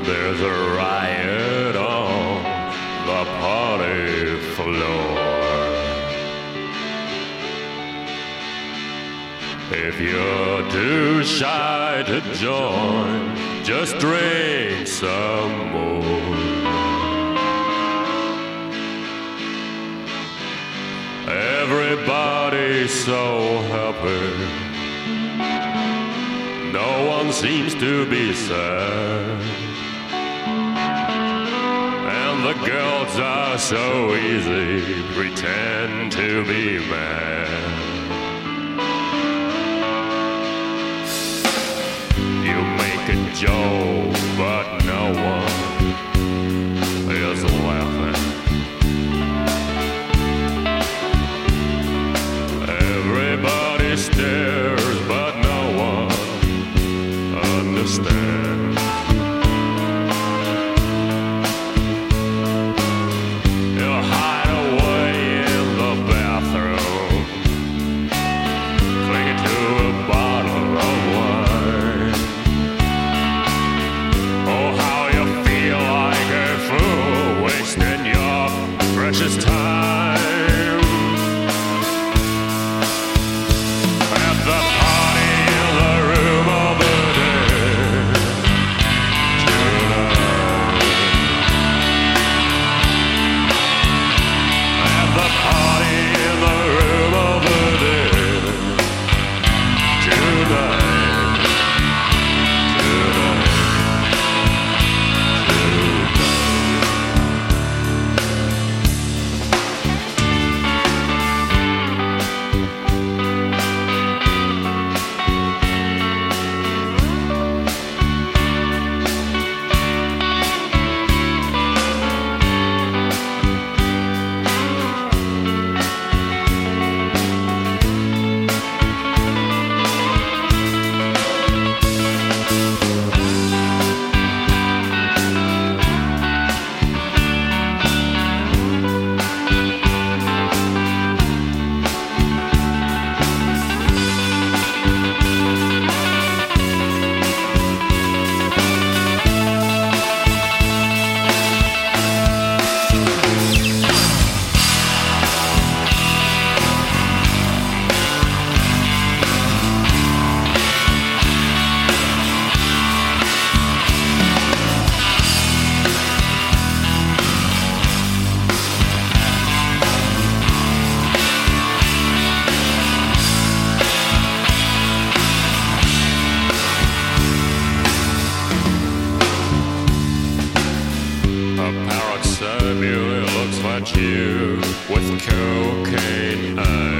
There's a riot on the party floor. If you're too shy to join, just drink some more. Everybody's so happy, no one seems to be sad, and the girls are so easy, pretend to be mad. You make a joke, but no one is laughing. Everybody stares, but no one understands. You hide away in the bathroom, clinging to a bottle of wine. Oh, how you feel like a fool, wasting your precious time. It looks like you with cocaine eyes.